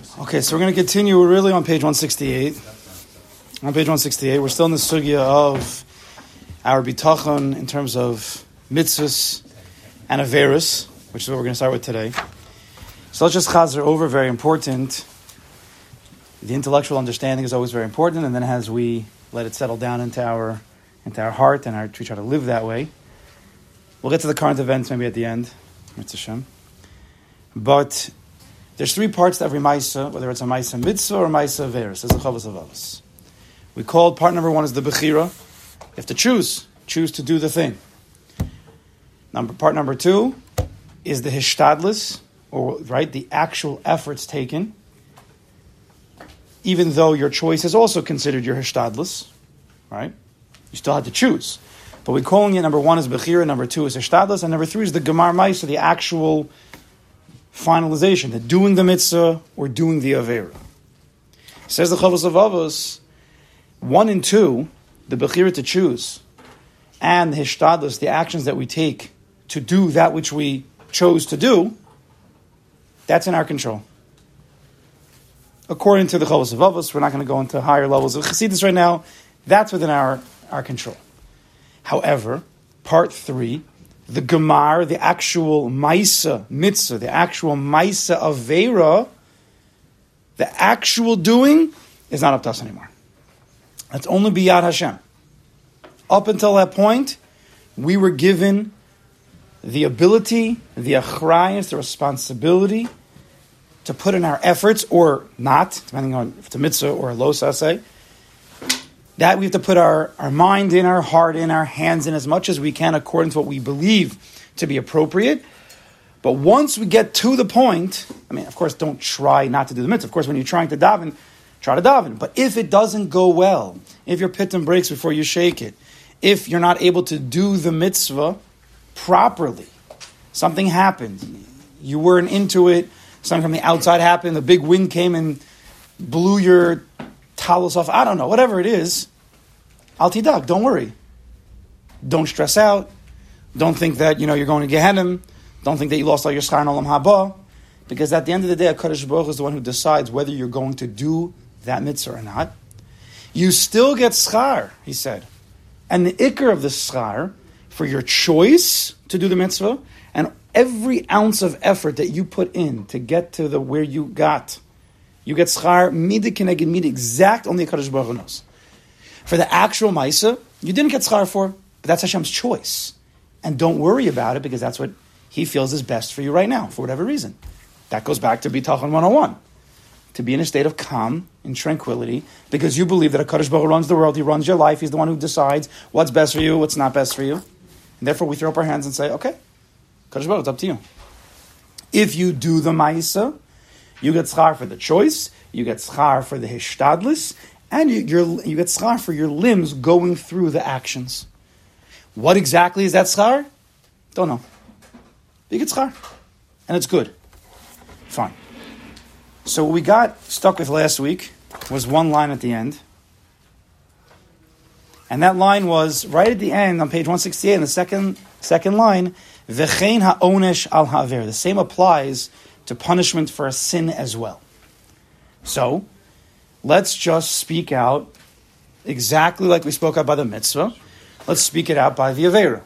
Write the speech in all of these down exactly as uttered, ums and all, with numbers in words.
Okay, so we're going to continue. We're really on page one sixty-eight. On page one sixty-eight, we're still in the sugya of our bitachon in terms of mitzvahs and averus, which is what we're going to start with today. So let's just chazer over, very important. The intellectual understanding is always very important, and then as we let it settle down into our into our heart and our, we try to live that way, we'll get to the current events maybe at the end. Mitzvah Shem. But there's three parts to every Maisa, whether it's a Maisa Mitzvah or a Maisa Averis. There's a Chavos Avos. We called part number one is the Bechira. You have to choose. Choose to do the thing. Number Part number two is the Hishtadlis, or right, the actual efforts taken, even though your choice is also considered your Hishtadlis, right? You still had to choose. But we're calling it, number one is Bechira, number two is Hishtadlis, and number three is the Gemar Maisa, the actual finalization, the doing the mitzvah or doing the avera. Says the Chavos Avos, one and two, the Bechira to choose, and the Hishtadlis, the actions that we take to do that which we chose to do, that's in our control. According to the Chavos Avos, we're not going to go into higher levels of Chassidus right now, that's within our, our control. However, part three, the Gemar, the actual Maisa Mitzvah, the actual Maisa Avera, the actual doing is not up to us anymore. That's only Biyad Hashem. Up until that point, we were given the ability, the achrayus, the responsibility to put in our efforts, or not, depending on if it's a mitzvah or a lo saseh, that we have to put our, our mind in, our heart in, our hands in as much as we can according to what we believe to be appropriate. But once we get to the point, I mean, of course, don't try not to do the mitzvah. Of course, when you're trying to daven, try to daven. But if it doesn't go well, if your pitum breaks before you shake it, if you're not able to do the mitzvah properly, something happened, you weren't into it, something from the outside happened, a big wind came and blew your talos off, I don't know, whatever it is, al tidag, don't worry. Don't stress out. Don't think that, you know, you're going to Gehenna. Don't think that you lost all your schar in Olam Haba. Because at the end of the day, HaKadosh Baruch Hu is the one who decides whether you're going to do that mitzvah or not. You still get schar, he said. And the ikar of the schar, for your choice to do the mitzvah, and every ounce of effort that you put in to get to the where you got, you get schar, midah keneged midah, exact, only HaKadosh Baruch Hu knows. For the actual Maisa, you didn't get schar for, but that's Hashem's choice. And don't worry about it, because that's what He feels is best for you right now, for whatever reason. That goes back to Bitachon one oh one. To be in a state of calm and tranquility, because you believe that HaKadosh Baruch Hu runs the world, He runs your life, He's the one who decides what's best for you, what's not best for you. And therefore we throw up our hands and say, okay, HaKadosh Baruch Hu, it's up to you. If you do the Maisa, you get schar for the choice, you get schar for the hishtadlis, and you, you're, you get schar for your limbs going through the actions. What exactly is that schar? Don't know. You get schar. And it's good. Fine. So what we got stuck with last week was one line at the end. And that line was right at the end on page one sixty-eight, in the second second line, V'chein ha'onesh al ha'aver. The same applies to punishment for a sin as well. So, let's just speak out exactly like we spoke out by the mitzvah. Let's speak it out by the avera.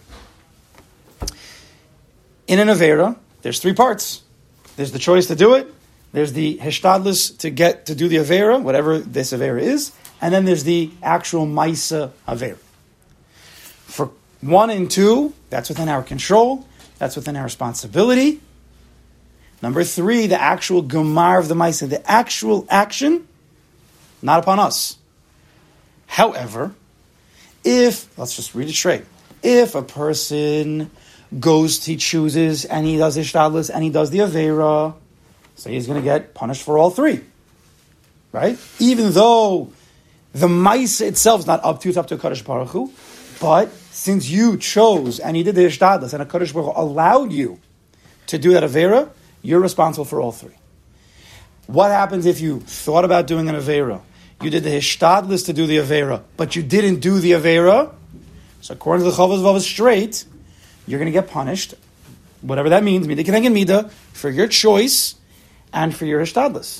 In an avera, there's three parts. There's the choice to do it. There's the hishtadlis to get to do the avera, whatever this avera is. And then there's the actual maisa avera. For one and two, that's within our control. That's within our responsibility. Number three, the actual gemar of the maisa, the actual action, not upon us. However, if, let's just read it straight, if a person goes, he chooses, and he does hishtadlis, and he does the avera, so he's going to get punished for all three. Right? Even though the maisa itself is not up to you, it's up to HaKadosh Baruch Hu, but since you chose, and you did the hishtadlis, and HaKadosh Baruch Hu allowed you to do that avera, you're responsible for all three. What happens if you thought about doing an avera, you did the hishtadlis to do the avera, but you didn't do the avera? So according to the Chavos Avos straight, you're going to get punished, whatever that means, midah keneged midah, for your choice and for your hishtadlis. Not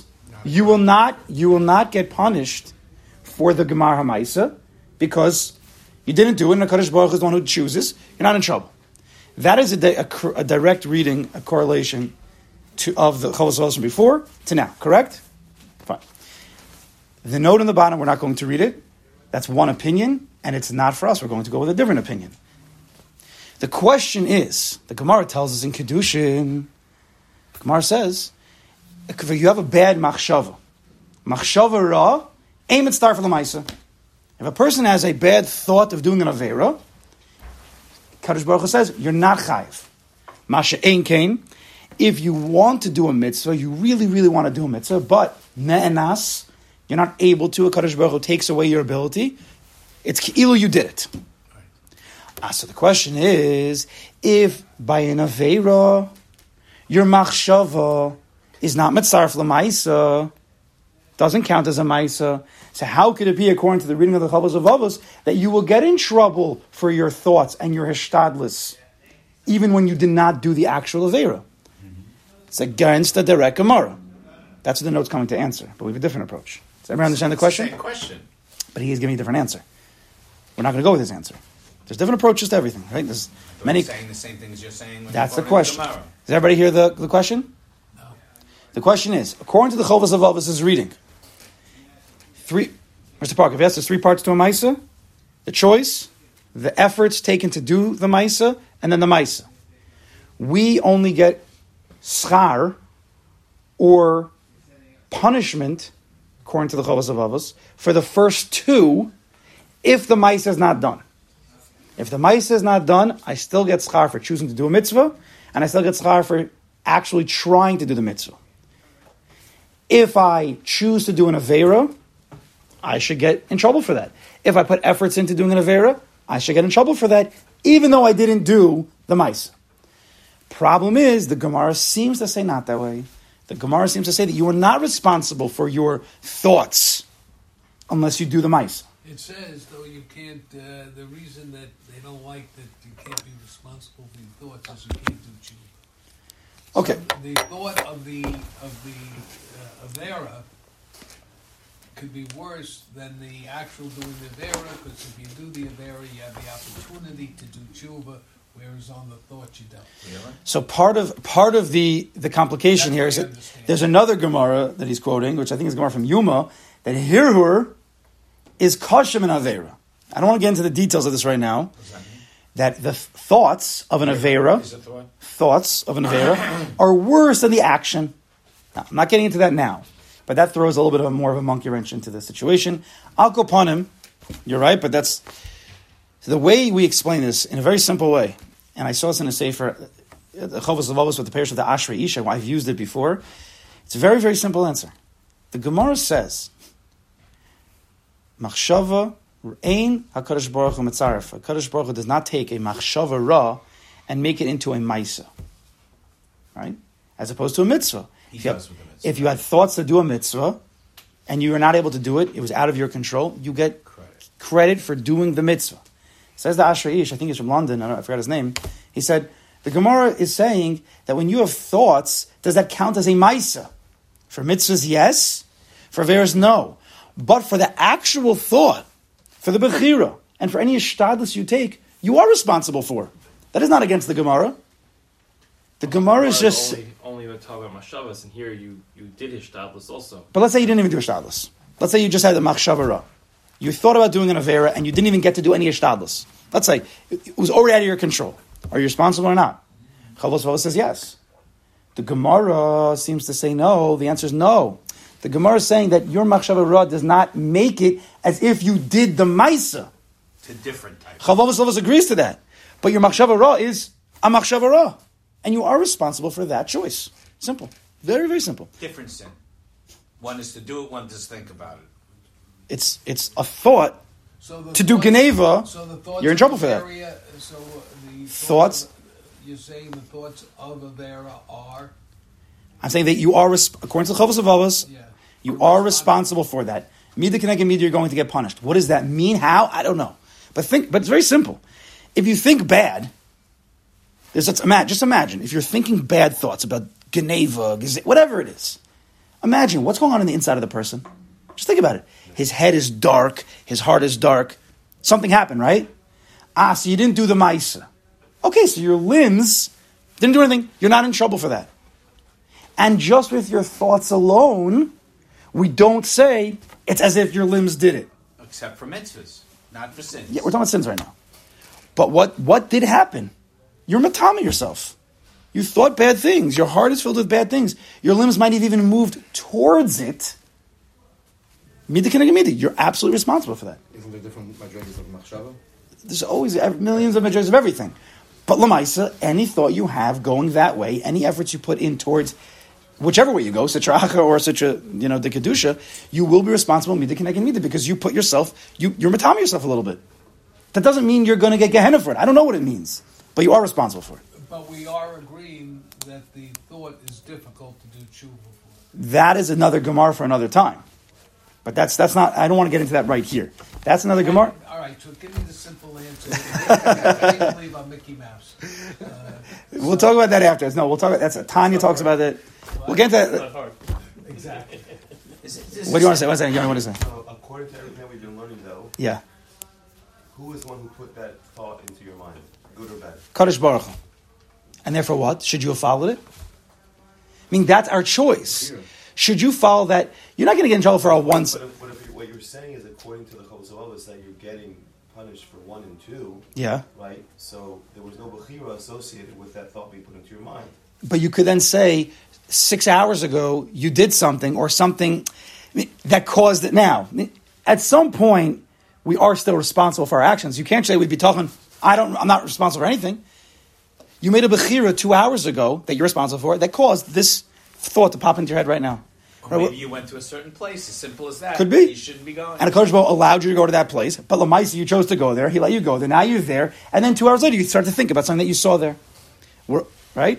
You will not, you will not get punished for the Gemar HaMaisa because you didn't do it, and the Kadosh Baruch Hu is the one who chooses. You're not in trouble. That is a, di- a, a direct reading, a correlation to of the Chovos HaLevavos from before to now. Correct? Fine. The note on the bottom, we're not going to read it. That's one opinion, and it's not for us. We're going to go with a different opinion. The question is, the Gemara tells us in Kedushin, the Gemara says, if you have a bad machshava, machshava ra, aim at star for l'maisa. If a person has a bad thought of doing an avera, Kadosh Baruch Hu says, you're not chayiv. Masha ein kain. If you want to do a mitzvah, you really, really want to do a mitzvah, but ne'enas, you're not able to, a Kadosh Baruch Hu takes away your ability, it's ki'ilu you did it. Ah, so the question is, if by an avera, your machshava is not mitzaref l'maisa, doesn't count as a maisa, so how could it be, according to the reading of the Chovos HaLevavos, that you will get in trouble for your thoughts and your hishtadlis, even when you did not do the actual avera? Mm-hmm. It's against the direct Gemara. That's what the note's coming to answer, but we have a different approach. Does everyone understand the question? Same question. But he is giving a different answer. We're not going to go with his answer. There's different approaches to everything, right? There's many. You're saying the same things you're saying. When That's the you're question. The Does everybody hear the, the question? No. The question is, according to the Chovos HaLevavos' reading, three, Mister Parker, if he has there's three parts to a Maisa, the choice, the efforts taken to do the Maisa, and then the Maisa. We only get schar, or punishment, according to the Chovos HaLevavos, for the first two, if the Maisa is not done. If the Maisa is not done, I still get schar for choosing to do a mitzvah, and I still get schar for actually trying to do the mitzvah. If I choose to do an avera, I should get in trouble for that. If I put efforts into doing an avera, I should get in trouble for that, even though I didn't do the Maisa. Problem is, the Gemara seems to say not that way. The Gemara seems to say that you are not responsible for your thoughts unless you do the Maisa. It says, though, you can't, uh, the reason that they don't like that you can't be responsible for your thoughts is you can't do tshuva. Okay. So the thought of the, of the uh, Avera could be worse than the actual doing the Avera, because if you do the Avera, you have the opportunity to do tshuva, whereas on the thought you don't. Really? So part of part of the, the complication That's here is what I that understand. there's another Gemara that he's quoting, which I think is Gemara from Yuma, that Hirhur is Kashem and Avera. I don't want to get into the details of this right now. What does that mean? That the f- thoughts of an Avera, Is it thought? thoughts of an Avera, are worse than the action. Now, I'm not getting into that now, but that throws a little bit of a, more of a monkey wrench into the situation. I'll go upon him. You're right, but that's so the way we explain this in a very simple way. And I saw this in a sefer, the Chovos HaLevavos with the parish of the Ashrei Isha. I've used it before. It's a very, very simple answer. The Gemara says, Machshava ein HaKadosh Baruch Hu mitzaref. HaKadosh Baruch Hu does not take a machshava ra and make it into a maisa, right? As opposed to a mitzvah. He If you, does have, with the mitzvah. if you had thoughts to do a mitzvah and you were not able to do it, it was out of your control, you get Credit. credit for doing the mitzvah. Says the Ashrei Ish, I think he's from London, I, don't know, I forgot his name. He said, the Gemara is saying that when you have thoughts, does that count as a maisa? For mitzvahs, yes. For averas, no. But for the actual thought, for the bechira, and for any ishtadlus you take, you are responsible for. That is not against the Gemara. The Gemara is just... Only, only the talk about mashavas, and here you, you did hishtadlus also. But let's say you didn't even do ishtadlus. Let's say you just had the machshava ra. You thought about doing an avera, and you didn't even get to do any ishtadlus. Let's say it was already out of your control. Are you responsible or not? Chovos HaLevavos says yes. The Gemara seems to say no. The answer is no. The Gemara is saying that your machshava ra does not make it as if you did the maisa. It's a different type. Chovos HaLevavos agrees to that. But your machshava ra is a machshava ra. And you are responsible for that choice. Simple. Very, very simple. Different sin. One is to do it, one is to think about it. It's it's a thought. So the To do thoughts- Geneva, so the thoughts you're in of trouble for that. Area, so the Thoughts- of- you're saying the thoughts of Avera are... I'm saying that you are, resp- according to the Chovos HaLevavos, Yeah. you are responsible for that. Mida Keneged Mida, you're going to get punished. What does that mean? How? I don't know. But think. But it's very simple. If you think bad, there's, let's imagine, just imagine, if you're thinking bad thoughts about Geneva, whatever it is, Imagine what's going on in the inside of the person. Just think about it. His head is dark. His heart is dark. Something happened, right? Ah, so you didn't do the Maisa. Okay, so your limbs didn't do anything. You're not in trouble for that. And just with your thoughts alone, we don't say it's as if your limbs did it. Except for mitzvahs, not for sins. Yeah, we're talking about sins right now. But what, what did happen? You're matama yourself. You thought bad things. Your heart is filled with bad things. Your limbs might have even moved towards it. Mida keneged mida. You're absolutely responsible for that. Isn't there different madrigas of machshava? There's always millions of measures of everything. But lamaisa, any thought you have going that way, any efforts you put in towards whichever way you go, sitracha or sitra, you know, the kedusha, you will be responsible mida keneged mida because you put yourself, you, you're matama yourself a little bit. That doesn't mean you're going to get Gehenna for it. I don't know what it means, but you are responsible for it. But we are agreeing that the thought is difficult to do tshuva for. That is another Gemara for another time. But that's that's not, I don't want to get into that right here. That's another Gemara. All right, so give me the simple answer. I can't believe I'm Mickey Mouse. Uh, We'll talk about that after. No, we'll talk about, that's, Tanya talks about it. We'll get into that. hard. exactly. Is it- is What do you want to it- say? What's that? You want to say? So, according to everything that we've been learning, though, Yeah. who is the one who put that thought into your mind, good or bad? Kadosh Baruch Hu. And therefore what? Should you have followed it? I mean, that's our choice. Should you follow that? You're not going to get in trouble for a once. But if, but if you, what you're saying is, according to the Chovos is that you're getting punished for one and two, Yeah. right? So there was no bechira associated with that thought being put into your mind. But you could then say, six hours ago, you did something or something that caused it now. At some point, we are still responsible for our actions. You can't say we'd be talking, I don't, I'm not responsible for anything. You made a bechira two hours ago that you're responsible for that caused this thought to pop into your head right now. Or maybe you went to a certain place, as simple as that. Could be. You shouldn't be going. And a Kodesh Baruch Hu allowed you to go to that place, but Lamaisa, you chose to go there. He let you go there. Now you're there, and then two hours later, you start to think about something that you saw there. We're, right?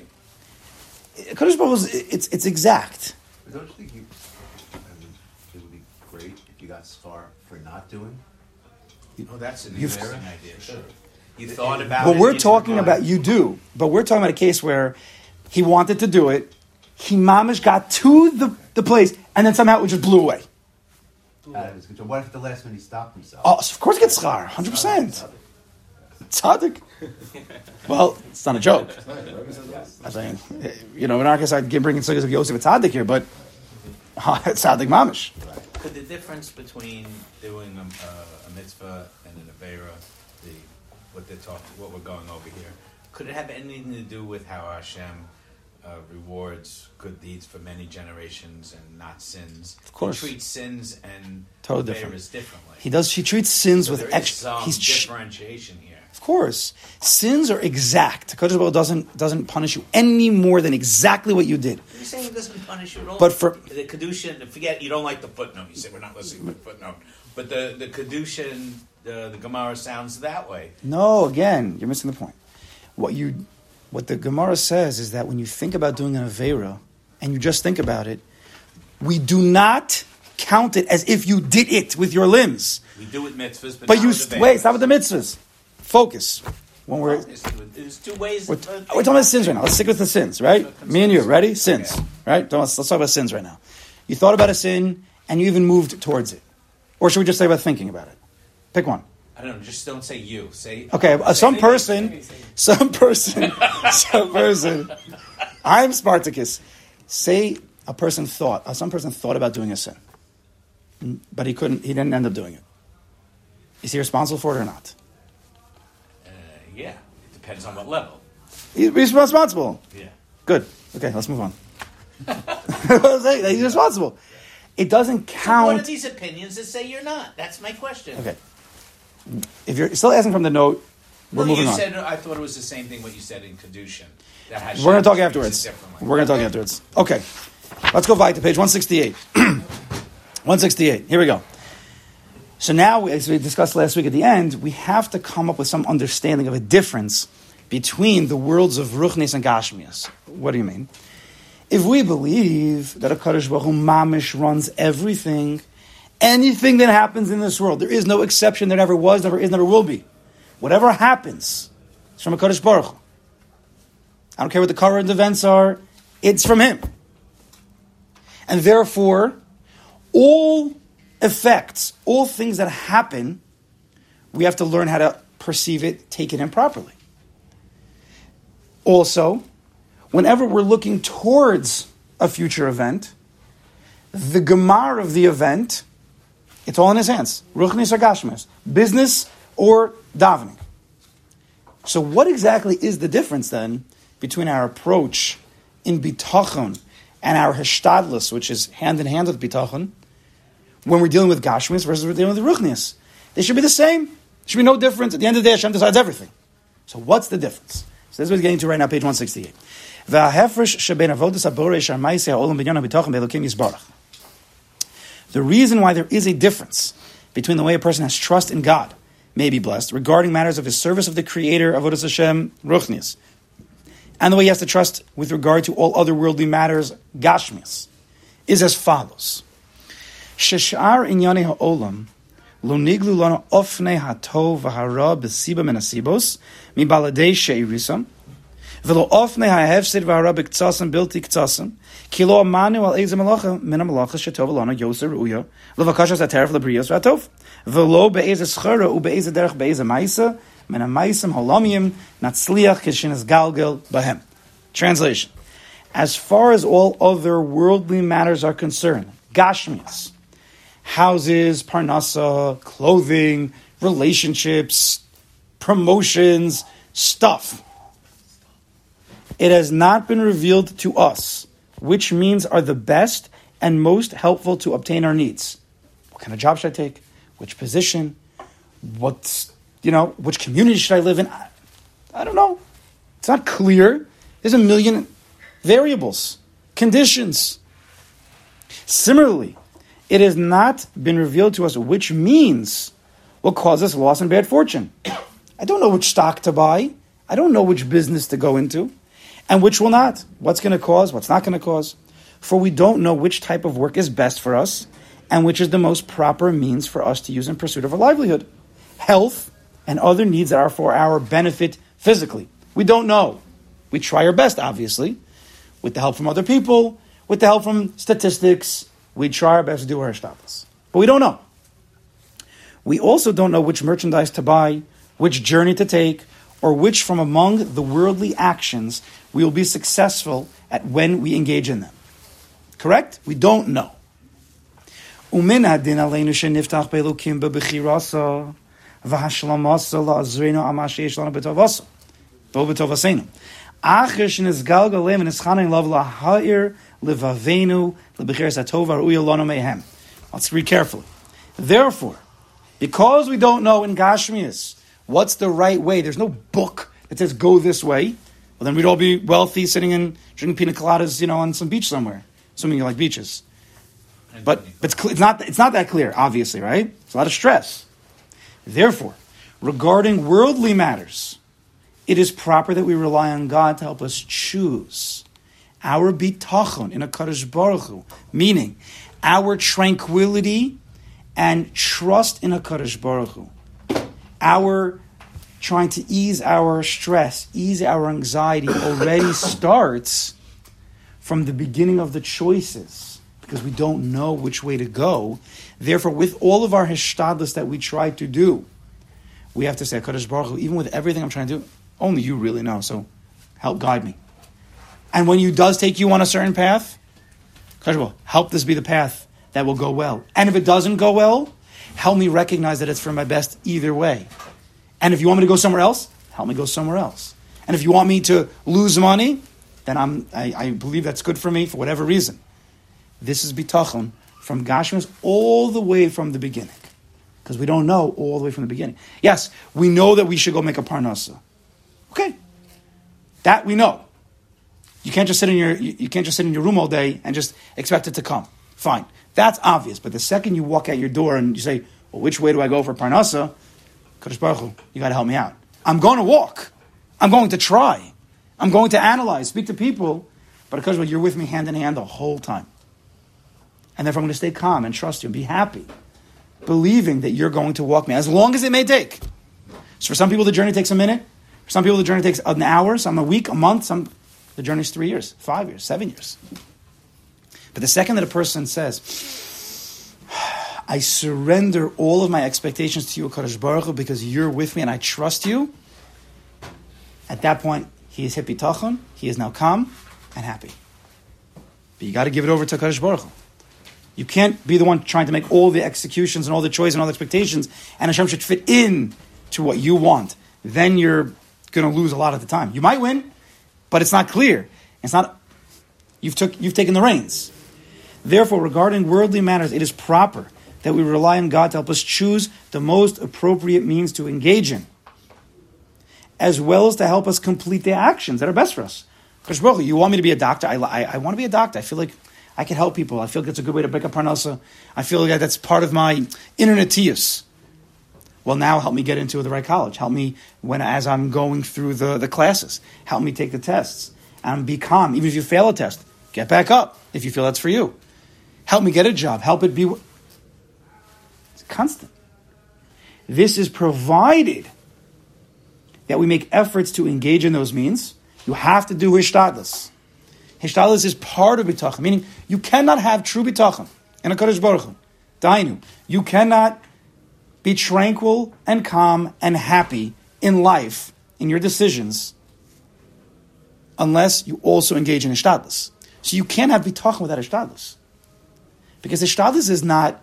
Kodesh Baruch Hu, it's it's exact. But don't you think you, I mean, it would be great if you got scar for not doing? Oh, that's an You've- interesting idea. Sure. You thought about it. But we're you talking didn't about, go. you do, but we're talking about a case where he wanted to do it, he mamish got to the, the place, and then somehow it just blew away. Out of his control. What if at the last minute he stopped himself? Oh, of course it gets schar, one hundred percent. Tzaddik. Well, it's not a joke. I think, you know, in our case, I'd give bringing sugyas of Yosef Tzaddik here, but Tzaddik mamish. Could the difference between doing a, uh, a mitzvah and an avera, the what they're talking, what we're going over here, could it have anything to do with how Hashem uh, rewards good deeds for many generations and not sins? Of course. He treats sins and Totally averas differently. He does. He treats sins So with there is extra. some He's ch- differentiation here. Of course, sins are exact. Kodesh Baruch Hu doesn't doesn't punish you any more than exactly what you did. You're saying it doesn't punish you at all? But for- the Kedushin, forget, you don't like the footnote. You said we're not listening to the footnote. But the, the Kedushin, the, the Gemara sounds that way. No, again, you're missing the point. What you, what the Gemara says is that when you think about doing an avera and you just think about it, we do not count it as if you did it with your limbs. We do with mitzvahs, but, But not you with the wait. averas. Stop with the mitzvahs. Focus. When we're There's two, there's two ways. We're, of- we're talking about sins right now. Let's stick with the sins, right? Me and you, ready? Sins, Okay. right? Let's, let's talk about sins right now. You thought about a sin, and you even moved towards it. Or should we just say about thinking about it? Pick one. I don't know. Just don't say you. Say Okay, uh, some say- person, some person, some person. I'm Spartacus. Say a person thought, uh, some person thought about doing a sin, Mm, but he couldn't. He didn't end up doing it. Is he responsible for it or not? Uh, yeah, it depends on what level. He- He's responsible. Yeah. Good. Okay, let's move on. He's responsible. It doesn't What are count. these opinions that say you're not? That's my question. Okay. If you're still asking from the note, we're Well, moving you on. said I thought it was the same thing what you said in Kedushin. That Hashem We're going to talk treats it afterwards. differently. We're going to talk afterwards. Okay. Let's go back to page one sixty-eight. one sixty-eight. Here we go. So now, as we discussed last week at the end, we have to come up with some understanding of a difference between the worlds of Ruchnis and Gashmias. What do you mean? If we believe that a Kadosh Baruch Hu mamish runs everything, anything that happens in this world, there is no exception, there never was, never is, never will be. Whatever happens, it's from a Kadosh Baruch Hu. I don't care what the current events are, it's from him. And therefore, all effects, all things that happen, we have to learn how to perceive it, take it in properly. Also, whenever we're looking towards a future event, the gemar of the event, it's all in his hands. Ruchnis or gashmis, business or davening. So what exactly is the difference then between our approach in bitachon and our hishtadlus, which is hand in hand with bitachon, when we're dealing with gashmis versus we're dealing with ruchnis? They should be the same. There should be no difference. At the end of the day, Hashem decides everything. So what's the difference? So this is what we're getting to right now, page one sixty-eight. The reason why there is a difference between the way a person has trust in God, may be blessed, regarding matters of his service of the Creator, Avodas Hashem, Ruchnius, and the way he has to trust with regard to all other worldly matters, Gashmius, is as follows. Sheshar inyane ha'olam, lo niglu lana ofnei hatov v'hara b'siba min hasibos, mi baladei she'irisam, v'lo ofnei ha'hefsid v'hara b'ktsasam bilti ktsasam, ki lo amanu al eiz malacha min ha-malacha shetov lana yoser ruya, l'vakashas ha'teref l'briyos v'hatov, v'lo be'ez eschara u'be'ez derech be'ez ha'maisa, min ha'maisam halamiyim natzliach kishinas galgel b'hem. Translation. As far as all other worldly matters are concerned, Gashmias, houses, parnasa, clothing, relationships, promotions, stuff. It has not been revealed to us which means are the best and most helpful to obtain our needs. What kind of job should I take? Which position? What, you know, which community should I live in? I, I don't know. It's not clear. There's a million variables, conditions. Similarly, it has not been revealed to us which means will cause us loss and bad fortune. I don't know which stock to buy. I don't know which business to go into, and which will not. What's going to cause, what's not going to cause. For we don't know which type of work is best for us, and which is the most proper means for us to use in pursuit of our livelihood, health, and other needs that are for our benefit physically. We don't know. We try our best, obviously, with the help from other people, with the help from statistics. We try our best to do our hishtadlus. But we don't know. We also don't know which merchandise to buy, which journey to take, or which from among the worldly actions we will be successful at when we engage in them. Correct? We don't know. Umin hadin aleinu sheniftach be'elokim be'bechirasa v'hashlamasa la'azreinu amash yesh lanu b'tovasa bo b'tovaseinu acher shenizgal galem v'nischanin lav la'ha'ir Livavenu, lebechiras hatova ru'ya lanu mehem. Let's read carefully. Therefore, because we don't know in Gashmias what's the right way, there's no book that says go this way. Well, then we'd all be wealthy, sitting and drinking pina coladas, you know, on some beach somewhere. Assuming you like beaches. But, but it's, it's not it's not that clear, obviously, right? It's a lot of stress. Therefore, regarding worldly matters, it is proper that we rely on God to help us choose our bitachon in a Kadosh Baruch Hu, meaning our tranquility and trust in a Kadosh Baruch Hu, our trying to ease our stress, ease our anxiety already starts from the beginning of the choices, because we don't know which way to go. Therefore, with all of our hishtadlus that we try to do, we have to say, Kadosh Baruch Hu, even with everything I'm trying to do, only you really know, so help guide me. And when you does take you on a certain path, help this be the path that will go well. And if it doesn't go well, help me recognize that it's for my best either way. And if you want me to go somewhere else, help me go somewhere else. And if you want me to lose money, then I'm, I, I believe that's good for me for whatever reason. This is bitachon from Gashmias all the way from the beginning. Because we don't know all the way from the beginning. Yes, we know that we should go make a parnasa. Okay. That we know. You can't just sit in your you, you can't just sit in your room all day and just expect it to come. Fine, that's obvious. But the second you walk out your door and you say, "Well, which way do I go for parnasa?" Kadosh Baruch Hu, you got to help me out. I'm going to walk. I'm going to try. I'm going to analyze, speak to people. But Kadosh Baruch Hu, you're with me hand in hand the whole time. And therefore, I'm going to stay calm and trust you and be happy, believing that you're going to walk me as long as it may take. So for some people, the journey takes a minute. For some people, the journey takes an hour. Some a week, a month. Some The journey is three years, five years, seven years. But the second that a person says, I surrender all of my expectations to you, HaKadosh Baruch Hu, because you're with me and I trust you, at that point, he is hippie tachon, he is now calm and happy. But you got to give it over to HaKadosh Baruch Hu. You can't be the one trying to make all the executions and all the choices and all the expectations, and Hashem should fit in to what you want. Then you're going to lose a lot of the time. You might win, but it's not clear. It's not. You've took. You've taken the reins. Therefore, regarding worldly matters, it is proper that we rely on God to help us choose the most appropriate means to engage in, as well as to help us complete the actions that are best for us. Because you want me to be a doctor? I, I, I want to be a doctor. I feel like I can help people. I feel like it's a good way to pick up parnasa. I feel like that's part of my inner netius. Well, now help me get into the right college. Help me when as I'm going through the, the classes. Help me take the tests. And be calm. Even if you fail a test, get back up if you feel that's for you. Help me get a job. Help it be... It's constant. This is provided that we make efforts to engage in those means. You have to do hishtadlus. Hishtadlus is part of bitachon, meaning you cannot have true bitachon in a HaKadosh Baruch Hu. Dainu. You cannot be tranquil and calm and happy in life, in your decisions, unless you also engage in hishtadlus. So you can't have bitachon without hishtadlus. Because hishtadlus is not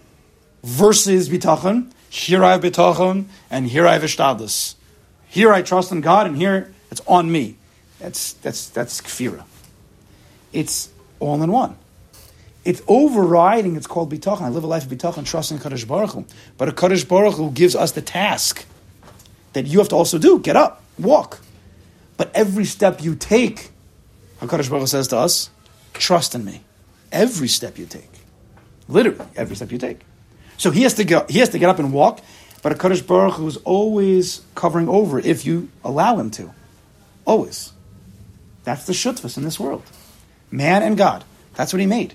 versus bitachon, here I have bitachon, and here I have hishtadlus. Here I trust in God, and here it's on me. That's that's that's kfira. It's all in one. It's overriding. It's called bitachon. I live a life of bitachon, trusting Kadosh Baruch Hu. But a Kadosh Baruch Hu gives us the task that you have to also do. Get up, walk. But every step you take, HaKadosh Baruch Hu says to us, trust in me. Every step you take, literally every step you take. So he has to get he has to get up and walk. But a HaKadosh Baruch Hu is always covering over it if you allow him to. Always. That's the shutfus in this world. Man and God. That's what he made.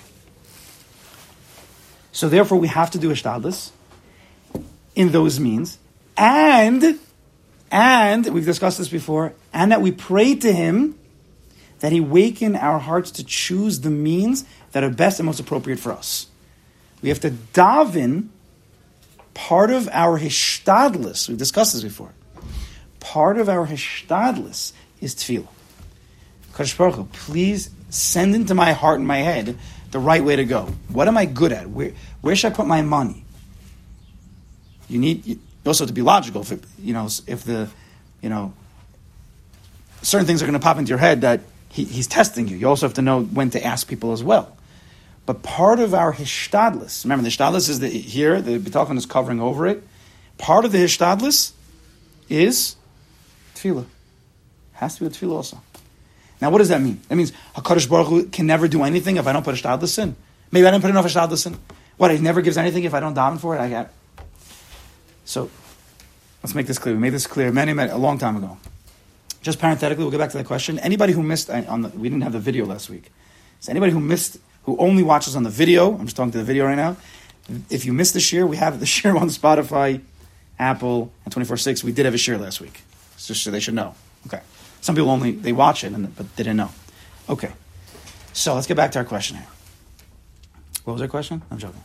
So therefore we have to do hishtadlus in those means. And, and, we've discussed this before, and that we pray to him that he waken our hearts to choose the means that are best and most appropriate for us. We have to daven. Part of our hishtadlus, we've discussed this before, part of our hishtadlus is tefillah. Kadosh Baruch Hu, please send into my heart and my head the right way to go. What am I good at? Where where should I put my money? You need you also to be logical. If it, you know, if the you know certain things are going to pop into your head that he, he's testing you. You also have to know when to ask people as well. But part of our hishtadlus, remember the hishtadlus is the, here, the bitachon is covering over it. Part of the hishtadlus is tefillah. Has to be a tefillah also. Now what does that mean? That means HaKadosh Baruch Hu can never do anything if I don't put hishtadlus in. Maybe I didn't put enough hishtadlus in. What, he never gives anything if I don't daven for it? I got. So, let's make this clear. We made this clear many, many, a long time ago. Just parenthetically, we'll get back to that question. Anybody who missed, on the, we didn't have the video last week. So anybody who missed, who only watches on the video, I'm just talking to the video right now, if you missed the share, we have the share on Spotify, Apple, and twenty-four six. We did have a share last week. It's just so they should know. Okay. Some people only, they watch it, and, but they didn't know. Okay. So let's get back to our question here. What was our question? I'm joking.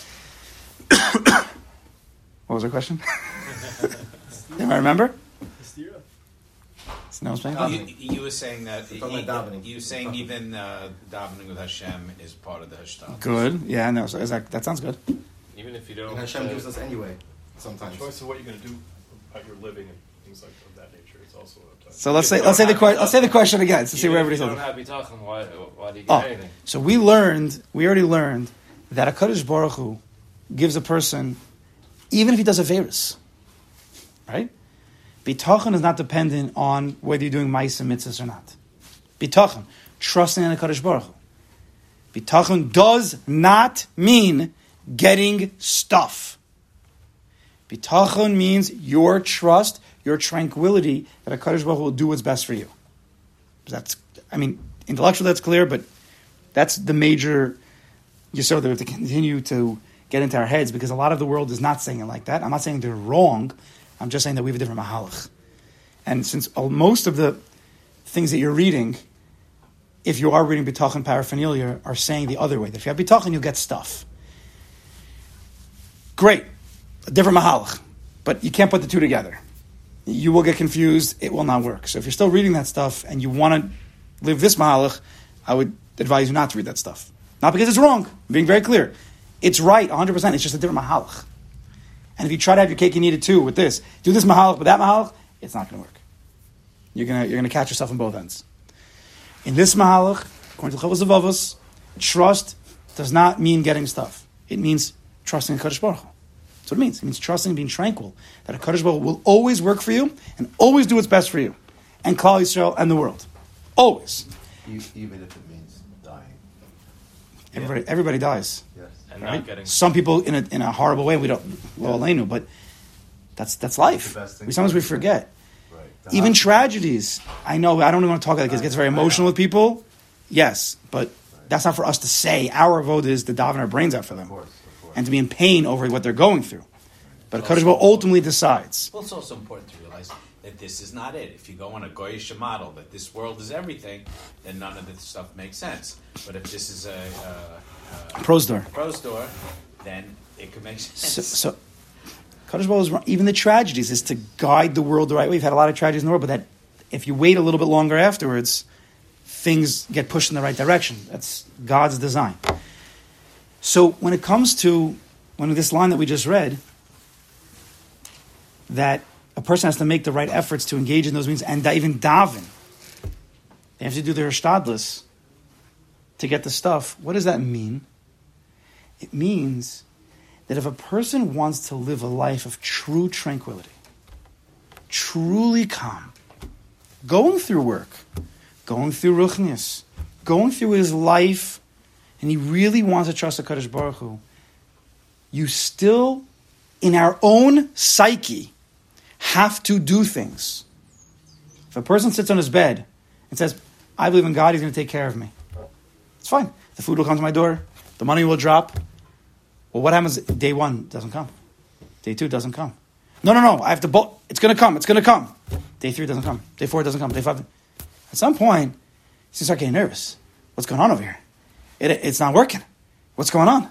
What was our question? Do I remember? No, you, you were saying that you, you were saying even uh, davening with Hashem is part of the Hashtag. Good, yeah, no, so that, that sounds good. Even if you don't, and Hashem uh, gives us anyway. Sometimes the choice of what you're going to do about your living and things like of that nature is also a So let's say let's say the question let's say the question again to see where everybody's looking. looking. Why, why do you get oh, anything? So we learned, we already learned that a Kadosh Baruch Hu gives a person, even if he does a virus, right? Bitachon is not dependent on whether you're doing ma'aseh mitzvahs or not. Bitachon, trusting in a Kadosh Baruch Hu. Bitachon does not mean getting stuff. Bitachon means your trust, your tranquility that a Kadosh Baruch Hu will do what's best for you. That's, I mean, intellectually that's clear, but that's the major yesod that we have to continue to get into our heads, because a lot of the world is not saying it like that. I'm not saying they're wrong. I'm just saying that we have a different mahalach. And since most of the things that you're reading if you are reading bitachon paraphernalia, are saying the other way. That if you have bitachon, you'll get stuff. Great. A different mahalach. But you can't put the two together. You will get confused. It will not work. So if you're still reading that stuff and you want to live this mahalach, I would advise you not to read that stuff. Not because it's wrong. I'm being very clear. It's right, one hundred percent. It's just a different mahalach. And if you try to have your cake and eat it too with this, do this mahalach with that mahalach, it's not going to work. You're going you're gonna catch yourself on both ends. In this mahalach, according to Chovos HaLevavos, trust does not mean getting stuff. It means trusting HaKadosh Baruch Hu. That's what it means. It means trusting and being tranquil. That HaKadosh Baruch Hu will always work for you and always do what's best for you. And Klal Yisrael and the world. Always. E- Even if it means dying. Everybody, everybody dies. Yes. And Right? not getting Some people in a in a horrible way. We don't, well, Aleinu, but that's that's life. The best thing We sometimes we for forget. Right. Even The tragedies. I know. I don't even want to talk about it because it gets very emotional with people. Yes, but that's not for us to say. Our vote is to daven our brains out for them Of course, of course. and to be in pain over what they're going through. But Kadosh Baruch Hu ultimately decides. Well, it's also important to realize that this is not it. If you go on a Goyish model, that this world is everything, then none of this stuff makes sense. But if this is a, a, a Prosdor. Prosdor, then it could make sense. So, so Kadosh Baruch Hu is wrong. Even the tragedies is to guide the world the right way. We've had a lot of tragedies in the world, but that if you wait a little bit longer afterwards, things get pushed in the right direction. That's God's design. So when it comes to when this line that we just read, that a person has to make the right efforts to engage in those means and even daven. They have to do their shtadlis to get the stuff. What does that mean? It means that if a person wants to live a life of true tranquility, truly calm, going through work, going through ruchnius, going through his life, and he really wants to trust the HaKadosh Baruch Hu, you still, in our own psyche, have to do things. If a person sits on his bed and says, I believe in God, he's going to take care of me. It's fine. The food will come to my door. The money will drop. Well, what happens? Day one doesn't come. Day two doesn't come. No, no, no. I have to, bo- it's going to come. It's going to come. Day three doesn't come. Day four doesn't come. Day five. At some point, you start getting nervous. What's going on over here? It, it's not working. What's going on?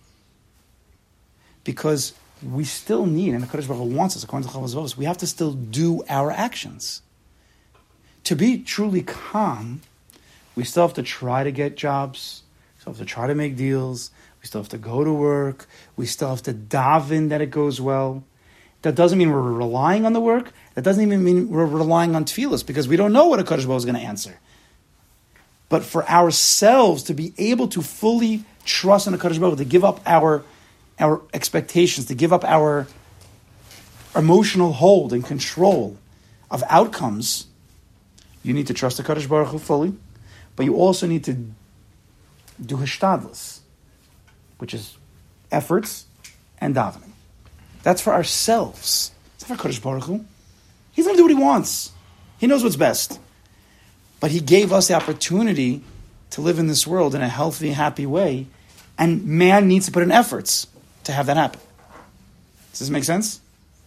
Because we still need, and the Kodesh Baruch Hu wants us, according to Chovos HaLevavos, we have to still do our actions. To be truly calm, we still have to try to get jobs. We still have to try to make deals. We still have to go to work. We still have to daven that it goes well. That doesn't mean we're relying on the work. That doesn't even mean we're relying on tefillas, because we don't know what a Kodesh Baruch Hu is going to answer. But for ourselves to be able to fully trust in the Kodesh Baruch Hu, to give up our our expectations, to give up our emotional hold and control of outcomes, you need to trust the Kadosh Baruch Hu fully, but you also need to do hishtadlus, which is efforts and davening. That's for ourselves. It's not for Kadosh Baruch Hu. He's going to do what he wants. He knows what's best. But he gave us the opportunity to live in this world in a healthy, happy way, and man needs to put in efforts to have that happen. Does this make sense?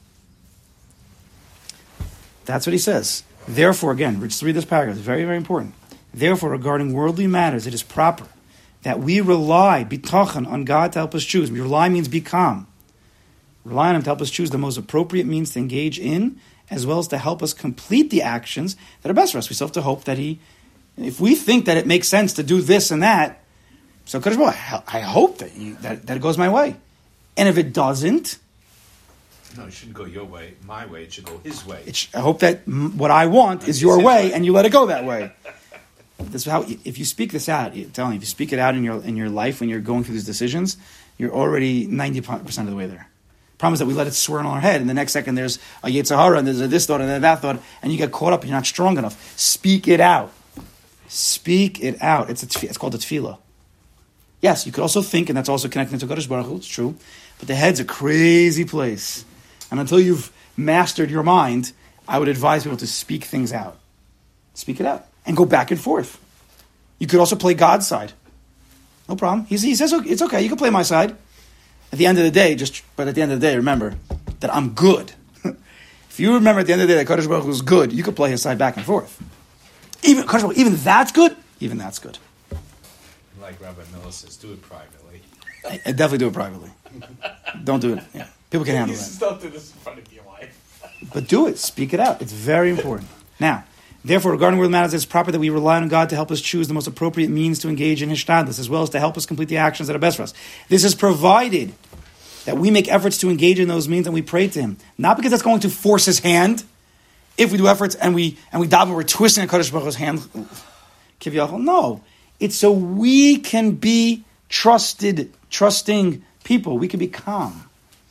That's what he says. Therefore, again, let's read this paragraph. It's very, very important. Therefore, regarding worldly matters, it is proper that we rely, bitachon, on God to help us choose. Rely means be calm. Rely on him to help us choose the most appropriate means to engage in, as well as to help us complete the actions that are best for us. We still have to hope that he, if we think that it makes sense to do this and that, so Kadosh Baruch Hu, I hope that, you, that that it goes my way. And if it doesn't, No, it shouldn't go your way, my way. It should go his way. it sh- I hope that m- what I want is your way, and you let it go that way. This is how. If you speak this out, I'm telling you, if you speak it out in your in your life when you're going through these decisions, you're already ninety percent of the way there. Problem is that we let it swirl in our head, and the next second there's a Yetzer Hara, and there's a this thought, and then that thought, and you get caught up, and you're not strong enough. Speak it out. Speak it out. It's a tef- it's called a tefillah. Yes, you could also think, and that's also connected to Kadosh Baruch Hu, it's true, but the head's a crazy place. And until you've mastered your mind, I would advise people to speak things out. Speak it out. And go back and forth. You could also play God's side. No problem. He, he says, it's okay, you can play my side. At the end of the day, just, but at the end of the day, remember that I'm good. If you remember at the end of the day that Kadosh Baruch Hu is good, you could play his side back and forth. Even, Kadosh Baruch Hu, even that's good? even that's good. Like Rabbi Miller says, do it privately. I, I definitely do it privately. Don't do it. Yeah. People can handle Jesus, that. don't do this in front of your wife. But do it. Speak it out. It's very important. Now, therefore, regarding world matters, it's proper that we rely on God to help us choose the most appropriate means to engage in hishtadlus, as well as to help us complete the actions that are best for us. This is provided that we make efforts to engage in those means and we pray to Him. Not because that's going to force His hand. If we do efforts and we and we daven, we're twisting HaKadosh Baruch Hu's hand. Kiviyachol. No. It's so we can be trusted, trusting people. We can be calm.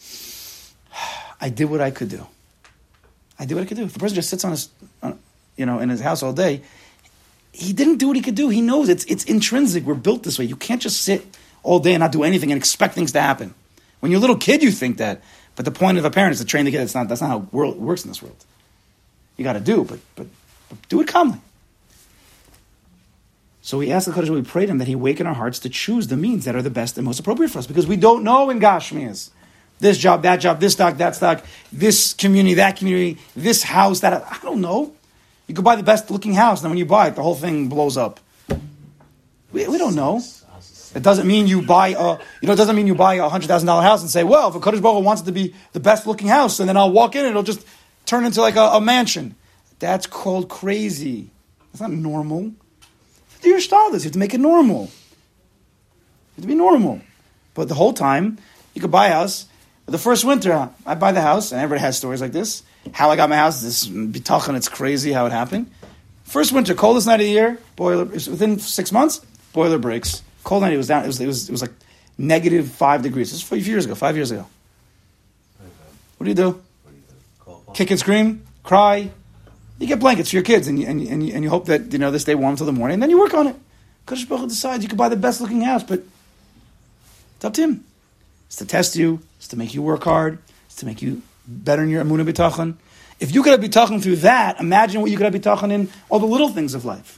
I did what I could do. I did what I could do. If the person just sits on his, on, you know, in his house all day, he didn't do what he could do. He knows it's it's intrinsic. We're built this way. You can't just sit all day and not do anything and expect things to happen. When you're a little kid, you think that. But the point of a parent is to train the kid. It's not, that's not how it world, works in this world. You got to do, but, but but do it calmly. So we ask the Kodesh, we pray to Him that He awaken our hearts to choose the means that are the best and most appropriate for us, because we don't know in Gashmias. This job, that job, this stock, that stock, this community, that community, this house, that, I don't know. You could buy the best looking house, and then when you buy it, the whole thing blows up. We, we don't know. It doesn't mean you buy a, you know, it doesn't mean you buy a hundred thousand dollar house and say, well, if a Kodesh Baruch Hu wants it to be the best looking house, and then I'll walk in and it'll just turn into like a, a mansion. That's called crazy. That's not normal. Do your style this. You have to make it normal. You have to be normal. But the whole time, you could buy a house. The first winter, I buy the house, and everybody has stories like this. How I got my house, this bitachon, it's crazy how it happened. First winter, coldest night of the year, boiler, within six months, boiler breaks. Cold night, it was down, it was, it was, it was like negative five degrees. This was a few years ago, five years ago. What do you do? Kick and scream, cry. You get blankets for your kids, and you, and, you, and, you, and you hope that, you know, they stay warm till the morning, and then you work on it. Kodesh Baruch Hu decides you can buy the best looking house, but it's up to Him. It's to test you. It's to make you work hard. It's to make you better in your emunah bitachon. If you could have bitachon through that, imagine what you could have bitachon in all the little things of life.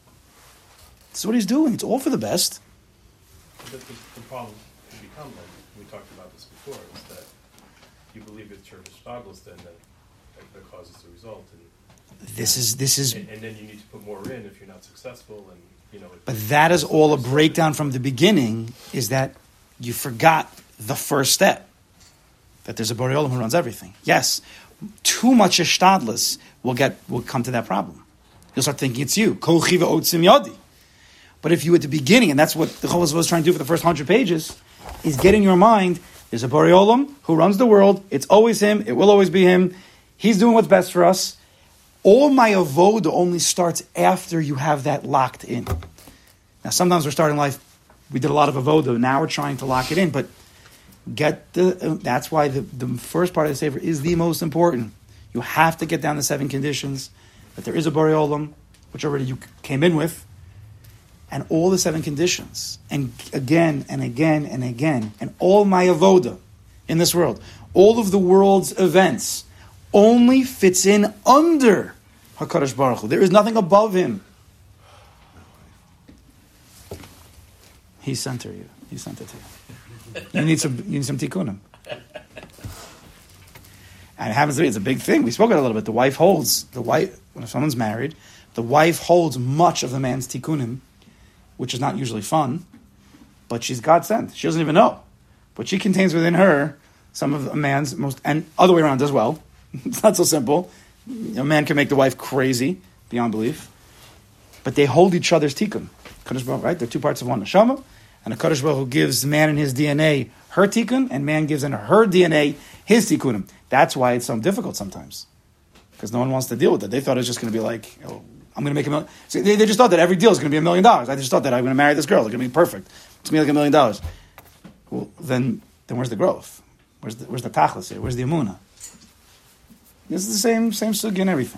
That's what He's doing. It's all for the best. The, the, the problem can become, like we talked about this before, is that you believe it's your hishtadlus, then that, that, that causes the result. And, This is this is, and, and then you need to put more in if you're not successful, and you know. It, but that is all a breakdown from the beginning. Is that you forgot the first step, that there's a Borei Olam who runs everything. Yes, too much hishtadlus will get will come to that problem. You'll start thinking it's you. Kol chiva otzim yadi. But if you at the beginning, and that's what the Chovos was trying to do for the first hundred pages, is get in your mind, there's a Borei Olam who runs the world. It's always Him. It will always be Him. He's doing what's best for us. All my avoda only starts after you have that locked in. Now, sometimes we're starting life, we did a lot of avoda, now we're trying to lock it in, but get the, uh, that's why the, the first part of the Sefer is the most important. You have to get down the seven conditions, that there is a Borei Olam, which already you came in with, and all the seven conditions, and again and again and again, and all my avoda in this world, all of the world's events, only fits in under HaKadosh Baruch Hu. There is nothing above Him. He sent her you. He sent it to you. You need some. You need some tikkunim. And it happens to be, it's a big thing. We spoke about it a little bit. The wife holds the wife when someone's married. The wife holds much of the man's tikkunim, which is not usually fun, but she's God sent. She doesn't even know, but she contains within her some of a man's most, and other way around as well. It's not so simple. A man can make the wife crazy beyond belief, but they hold each other's tikkun. Kadosh Baruch, right? They're two parts of one neshama, and a Kadosh Baruch Hu gives man in his D N A her tikkun, and man gives in her D N A his tikkunim. That's why it's so difficult sometimes, because no one wants to deal with it. They thought it was just going to be like, oh, I'm going to make a million. So they, they just thought that every deal is going to be a million dollars. I just thought that I'm going to marry this girl. It's going to be perfect. It's going to be like a million dollars. Well, then, then where's the growth? Where's the, where's the tachlis here? Where's the emunah? This is the same same sugi and everything.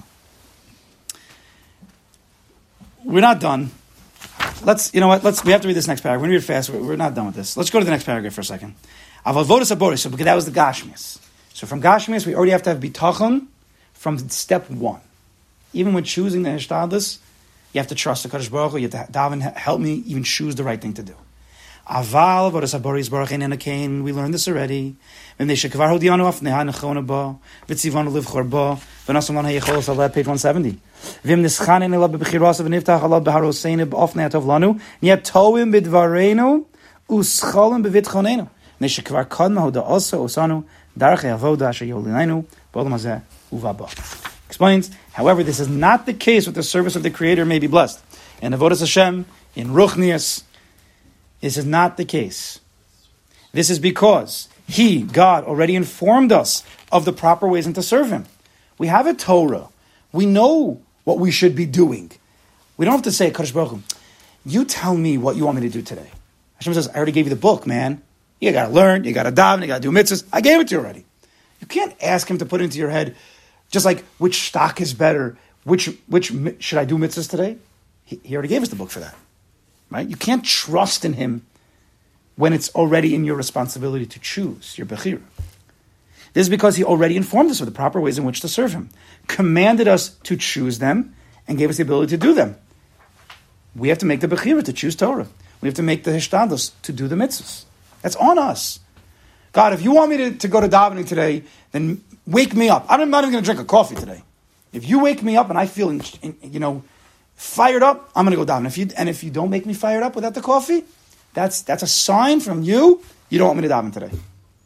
We're not done. Let's, you know what? Let's. We have to read this next paragraph. We're going to read it fast. We're, we're not done with this. Let's go to the next paragraph for a second. Avodas haboros. So because that was the Gashmias. So from Gashmias, we already have to have bitachon from step one. Even when choosing the hishtadlus, you have to trust the Kadosh Baruch Hu. You have to daven, help me even choose the right thing to do. Aval v'odas haboris baruch ein enakain. We learned this already. When they should kvar hodianu af neha nechona ba v'tzivanu livchor ba v'nasam lan hayecholos alad page one seventy. V'im nischanin elad bebechiras v'niftach alad beharoseinu b'ofnei atov lanu niyat toim b'dvarenu uschalim b'vitchonenu. They should kvar kadma hoda also osanu darchei avoda asher yolinenu b'olam hazeh uvaba. Explains, however, this is not the case with the service of the Creator may be blessed. In Avodas Hashem, in Ruchnias, this is not the case. This is because He, God, already informed us of the proper ways and to serve Him. We have a Torah. We know what we should be doing. We don't have to say, Kadosh Baruch Hu, you tell me what you want me to do today. Hashem says, I already gave you the book, man. You got to learn, you got to daven, you got to do mitzvahs. I gave it to you already. You can't ask Him to put into your head, just like which stock is better, which which should I do mitzvahs today? He, he already gave us the book for that, right? You can't trust in Him when it's already in your responsibility to choose, your bechira. This is because He already informed us of the proper ways in which to serve Him, commanded us to choose them, and gave us the ability to do them. We have to make the bechira to choose Torah. We have to make the hishtadlus to do the mitzvahs. That's on us. God, if you want me to, to go to davening today, then wake me up. I'm not even going to drink a coffee today. If you wake me up and I feel, in, in, you know, fired up, I'm going to go daven. If you and if you don't make me fired up without the coffee, that's that's a sign from you. You don't want me to daven today.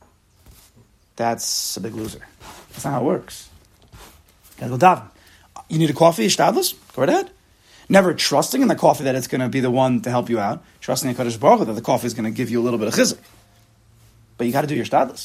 That's a big loser. That's not how it works. You got to go daven. You need a coffee, ishtadlus? Go right ahead. Never trusting in the coffee that it's going to be the one to help you out. Trusting in Kadosh Baruch Hu that the coffee is going to give you a little bit of chizuk. But you got to do your shtadlus.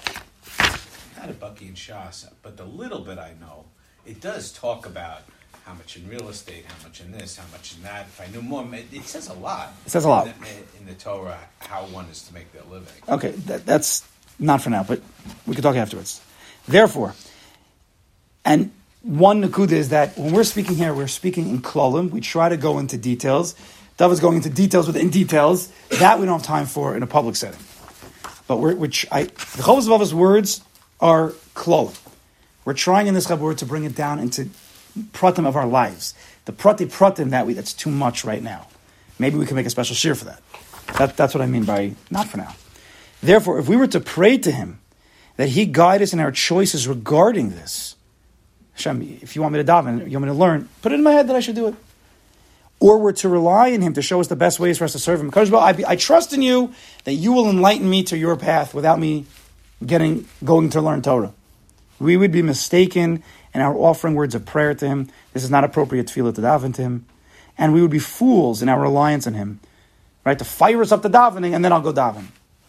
Not a Bucky and Shas, but the little bit I know, it does talk about how much in real estate, how much in this, how much in that. If I knew more, it, it says a lot. It says a lot. In the, in the Torah, how one is to make their living. Okay, that, that's not for now, but we can talk afterwards. Therefore, and one nakuda is that when we're speaking here, we're speaking in klolim. We try to go into details. Dava's going into details within details. That we don't have time for in a public setting. But we're, which I, the Chovos HaLevavos words are klolim. We're trying in this chabur to bring it down into pratim of our lives. The prati pratim that we, that's too much right now. Maybe we can make a special shir for that. that. That's what I mean by not for now. Therefore, if we were to pray to Him that He guide us in our choices regarding this, Hashem, if you want me to daven, you want me to learn, put it in my head that I should do it. Or we're to rely on Him to show us the best ways for us to serve Him. Because I, I trust in You that You will enlighten me to Your path without me getting going to learn Torah. We would be mistaken in our offering words of prayer to Him. This is not appropriate tefillah to daven to Him. And we would be fools in our reliance on Him. Right? To fire us up to davening and then I'll go daven.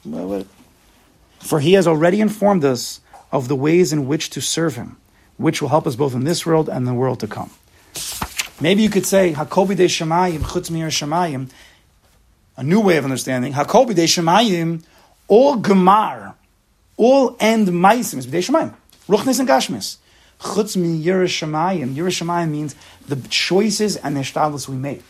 For He has already informed us of the ways in which to serve Him, which will help us both in this world and the world to come. Maybe you could say, Hakol b'dei Shemayim, chutz mi'yer Shemayim, a new way of understanding. Hakol b'dei Shemayim, all gemar, all end maisim is b'dei Shemayim. Ruchnis and Gashmis. Chutz mi'yer Shemayim. Yer Shemayim means the choices and the hishtadlus we make.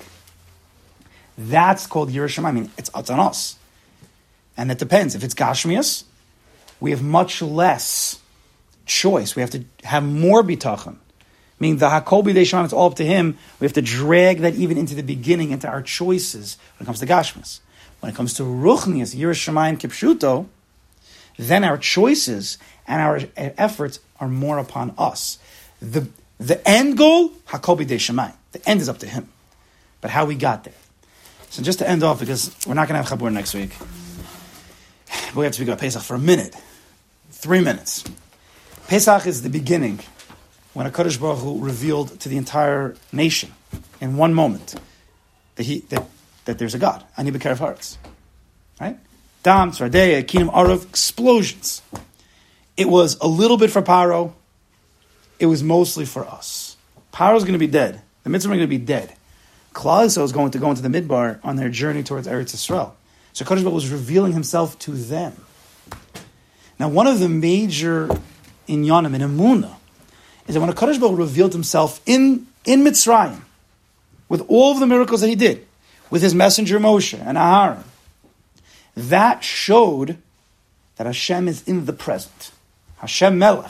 That's called yer Shemayim. I mean, it's, it's on us. And it depends. If it's Gashmias, we have much less choice. We have to have more bitachon. Meaning the Hakol b'dei Shemayim, it's all up to Him. We have to drag that even into the beginning, into our choices when it comes to Gashmis. When it comes to Ruchnias, Yer Shemayim Kipshuto, then our choices and our efforts are more upon us. The the end goal, Hakol b'dei Shemayim. The end is up to Him. But how we got there. So just to end off, because we're not going to have Chabur next week, we have to speak about Pesach for a minute. Three minutes. Pesach is the beginning when HaKadosh Baruch Hu revealed to the entire nation in one moment that he that, that there's a God. Ani b'kerev haaretz. Right? Dam, Tzvardei, Akinim, Arav, explosions. It was a little bit for Paro. It was mostly for us. Paro's going to be dead. The Mitzvah are going to be dead. Klal Yisrael is going to go into the Midbar on their journey towards Eretz Yisrael. So HaKadosh Baruch Hu was revealing Himself to them. Now, one of the major inyanim in Emunah is that when HaKadosh Baruch Hu revealed Himself in, in Mitzrayim, with all of the miracles that He did, with His messenger Moshe and Aharon, that showed that Hashem is in the present. Hashem Melech.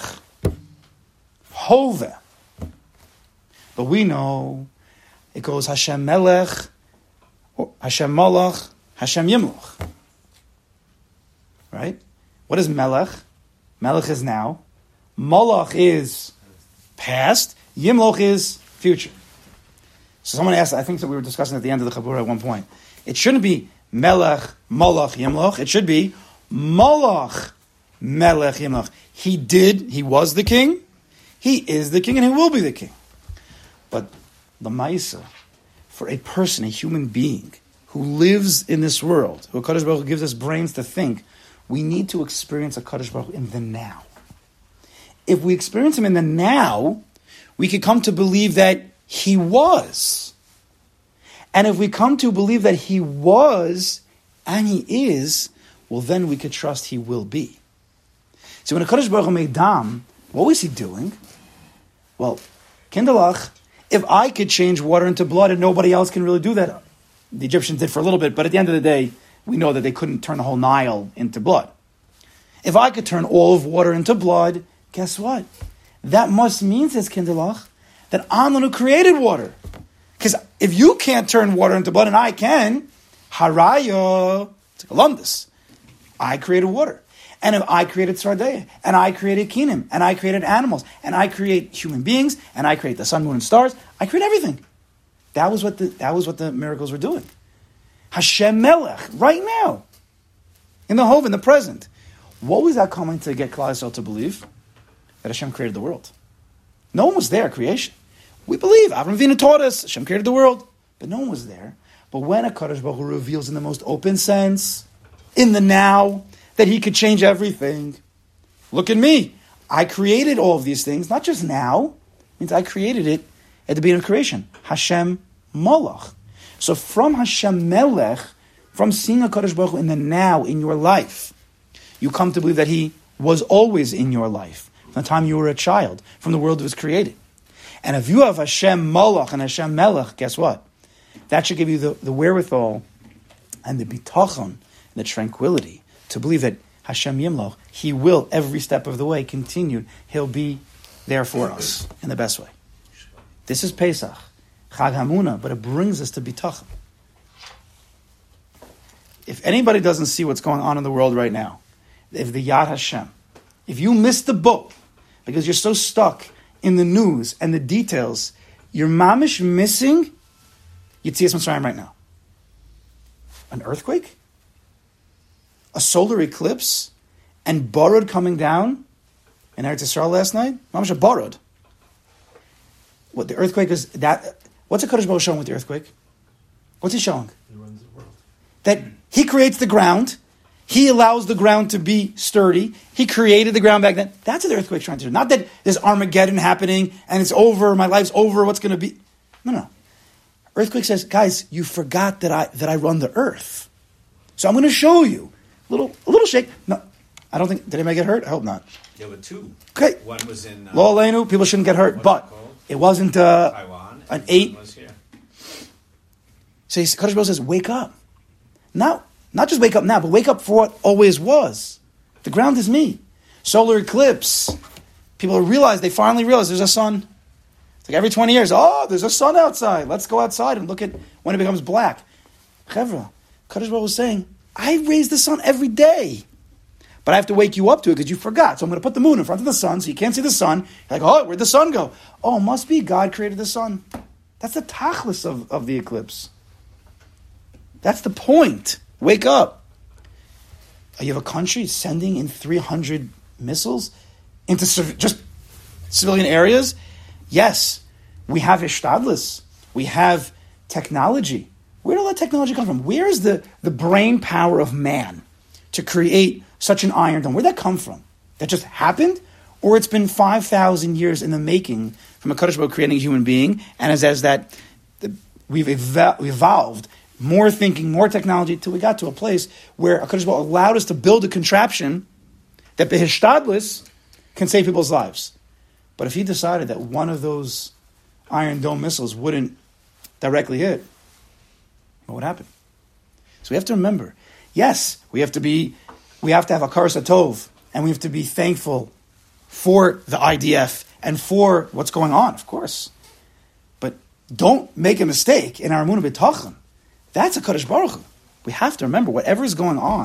Hoveh. But we know it goes Hashem Melech, Hashem Malach, Hashem Yimloch. right? What is Melech? Melech is now. Malach is past. Yimloch is future. So someone asked, I think that we were discussing at the end of the Chabura at one point. It shouldn't be Melech, Malach, Yimloch. It should be Malach, Melech, Yimloch. He did, he was the king, he is the king, and he will be the king. But the Maisa, for a person, a human being, who lives in this world, who Kadosh Baruch Hu gives us brains to think, we need to experience a Kadosh Baruch Hu in the now. If we experience him in the now, we could come to believe that he was. And if we come to believe that he was and he is, well, then we could trust he will be. So when a Kadosh Baruch Hu made Dam, what was he doing? Well, Kindalach, if I could change water into blood and nobody else can really do that, the Egyptians did for a little bit, but at the end of the day, we know that they couldn't turn the whole Nile into blood. If I could turn all of water into blood, guess what? That must mean, says Kindalach, that I'm the one who created water. Because if you can't turn water into blood and I can, Haraya, it's like a lumdus. I created water. And if I created Sardeya, and I created Kinim, and I created animals, and I create human beings, and I create the sun, moon, and stars, I create everything. That was what the that was what the miracles were doing. Hashem Melech, right now, in the hove, in the present. What was that coming to get Klal Yisrael to believe? That Hashem created the world. No one was there at creation. We believe, Avraham Avinu taught us, Hashem created the world, but no one was there. But when a Kadosh Baruch Hu reveals in the most open sense, in the now, that he could change everything. Look at me. I created all of these things, not just now. It means I created it at the beginning of creation. Hashem Malach. So from Hashem Melech, from seeing a Kadosh Baruch Hu in the now, in your life, you come to believe that he was always in your life, from the time you were a child, from the world it was created. And if you have Hashem Malach and Hashem Melech, guess what? That should give you the, the wherewithal and the bitachon, and the tranquility, to believe that Hashem Yimloch, he will, every step of the way, continue. He'll be there for us in the best way. This is Pesach, Chag Hamuna, but it brings us to bitachon. If anybody doesn't see what's going on in the world right now, if the Yad Hashem, if you miss the boat because you're so stuck in the news and the details, you're mamish missing Yetzias Mitzrayim right now. An earthquake? A solar eclipse? And Barod coming down in Eretz Yisrael last night? Mamish a Barod. What, the earthquake is that? What's a Kadosh Baruch Hu showing with the earthquake? What's he showing? He runs the world. That he creates the ground. He allows the ground to be sturdy. He created the ground back then. That's what the earthquake's trying to do. Not that there's Armageddon happening and it's over, my life's over, what's going to be. No, no. Earthquake says, guys, you forgot that I that I run the earth. So I'm going to show you. A little, a little shake. No, I don't think, did anybody get hurt? I hope not. There were two. Okay. One was in... Uh, Lo Aleinu, people shouldn't get hurt, but it, it wasn't uh, Taiwan. an eight. Was here. So he, Kadosh Baruch Hu says, wake up. Now, not just wake up now, but wake up for what always was. The ground is me. Solar eclipse. People realize, they finally realize there's a sun. It's like every twenty years, oh, there's a sun outside. Let's go outside and look at when it becomes black. Chevra, Kadosh Baruch Hu was saying, I raise the sun every day. But I have to wake you up to it because you forgot. So I'm going to put the moon in front of the sun so you can't see the sun. You're like, oh, where'd the sun go? Oh, it must be God created the sun. That's the tachlis of, of the eclipse. That's the point. Wake up. You have a country sending in three hundred missiles into civ- just civilian areas? Yes, we have Ishtadlis. We have technology. Where did all that technology come from? Where is the, the brain power of man to create such an iron dome? Where'd that come from? That just happened? Or it's been five thousand years in the making from a Kadosh Baruch Hu creating a human being, and as, as that the, we've eva- evolved more thinking, more technology, till we got to a place where a Kadosh Baruch Hu allowed us to build a contraption that Behishtadlis can save people's lives. But if he decided that one of those Iron Dome missiles wouldn't directly hit, what would happen? So we have to remember, yes, we have to be, we have to have a Karas HaTov, and we have to be thankful for the I D F and for what's going on, of course. But don't make a mistake in our Emunah B'Tachon. That's a Kadosh Baruch Hu. We have to remember, whatever is going on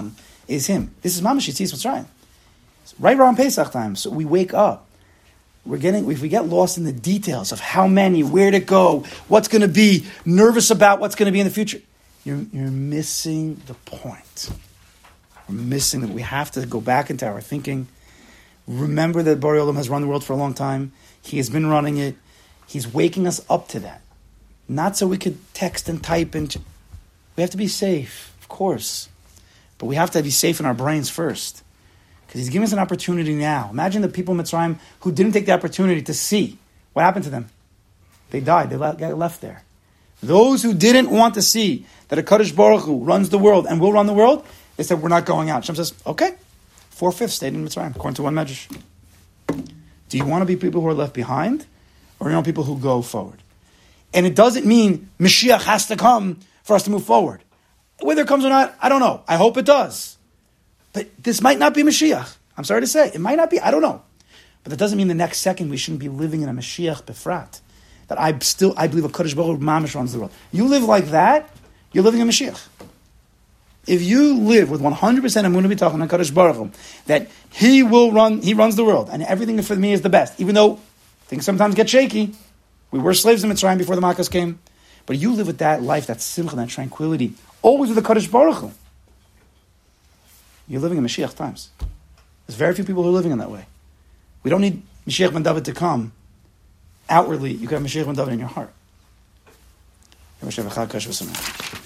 is Him. This is Mamash Yitzis Mitzrayim. Right around Pesach time, so we wake up. We're getting, if we get lost in the details of how many, where to go, what's going to be, nervous about what's going to be in the future, you're, you're missing the point. We're missing that we have to go back into our thinking. Remember that Borei Olam has run the world for a long time. He has been running it. He's waking us up to that. Not so we could text and type and... We have to be safe, of course. But we have to be safe in our brains first. Because He's giving us an opportunity now. Imagine the people in Mitzrayim who didn't take the opportunity to see. What happened to them? They died. They got left there. Those who didn't want to see that a Kadosh Baruch Hu runs the world and will run the world, they said, we're not going out. Hashem says, okay. Four-fifths stayed in Mitzrayim, according to one medrash. Do you want to be people who are left behind? Or you want people who go forward? And it doesn't mean Mashiach has to come for us to move forward. Whether it comes or not, I don't know. I hope it does. But this might not be Mashiach. I'm sorry to say. It might not be. I don't know. But that doesn't mean the next second we shouldn't be living in a Mashiach befrat. That I still, I believe a Kodesh Baruch Hu Mamash runs the world. You live like that, you're living in Mashiach. If you live with one hundred percent Emunah B'tachon on Kodesh Baruch Hu, that He will run, He runs the world, and everything for me is the best, even though things sometimes get shaky. We were slaves in Mitzrayim before the Makkos came. But you live with that life, that simcha, that tranquility, always with the Kodesh Baruch Hu. You're living in Mashiach times. There's very few people who are living in that way. We don't need Mashiach ben David to come. Outwardly, you can have Mashiach ben David in your heart.